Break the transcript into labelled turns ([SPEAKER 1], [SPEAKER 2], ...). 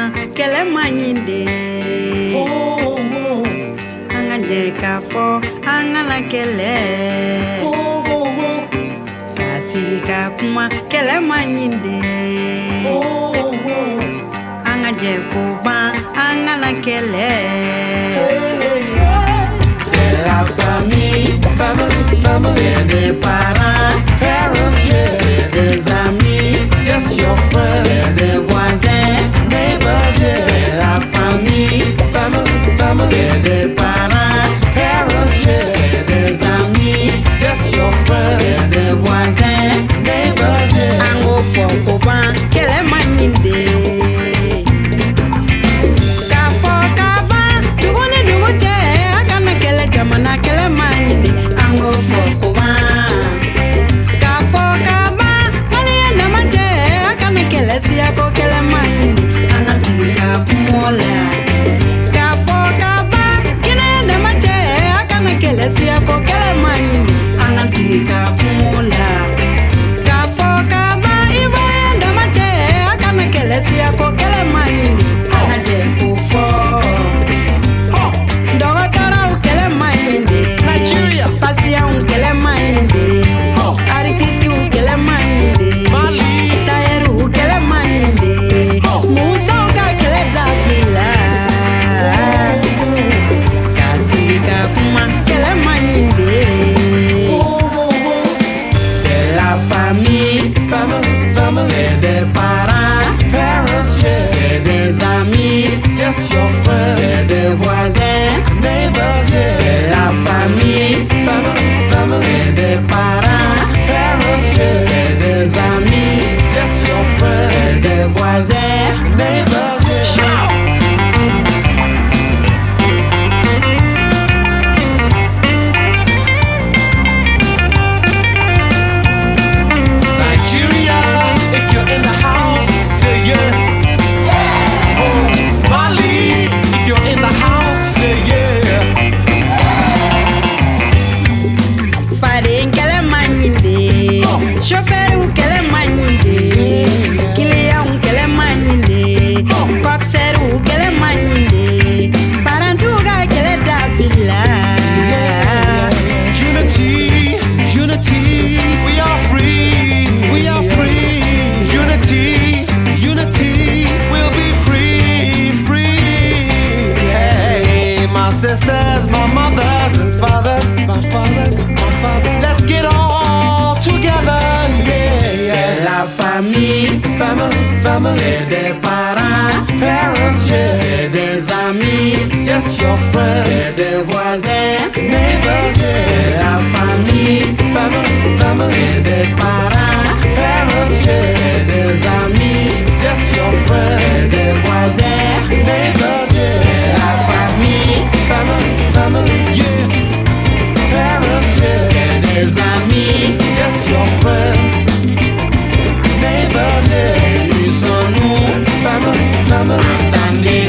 [SPEAKER 1] kuma kele manyinde. Anga jeka fo anga la kele. Kasika kuma kele manyinde. Anga jeko ba anga la kele. C'est la famille, c'est des parents, c'est des amis, your friends, c'est des voisins, neighbors, c'est la famille, c'est des parents, c'est des amis, your friends, c'est des voisins, neighbors, ango fo koban, kele maninde. C'est des parents, c'est des amis, your friends, c'est des voisins, neighbors, c'est la famille, c'est des parents, c'est des amis, your friends, c'est des voisins, neighbors. Chauffeur ou kele maninde, client ou kele maninde, boxer ou kele maninde, parantuga kele dabila.
[SPEAKER 2] Unity, unity, we are free, unity, unity, we'll be free, free. Hey, my sisters, my mothers and fathers, let's get all together.
[SPEAKER 1] C'est la famille, c'est des parents, c'est des amis,
[SPEAKER 2] your friends,
[SPEAKER 1] c'est des voisins,
[SPEAKER 2] neighbors,
[SPEAKER 1] c'est la famille, c'est des parents, c'est des amis,
[SPEAKER 2] your friends,
[SPEAKER 1] c'est des voisins,
[SPEAKER 2] neighbors,
[SPEAKER 1] c'est la famille,
[SPEAKER 2] yeah, parents,
[SPEAKER 1] c'est des amis,
[SPEAKER 2] your friends, neighbors,
[SPEAKER 1] nous sommes nous,
[SPEAKER 2] family,
[SPEAKER 1] attendez.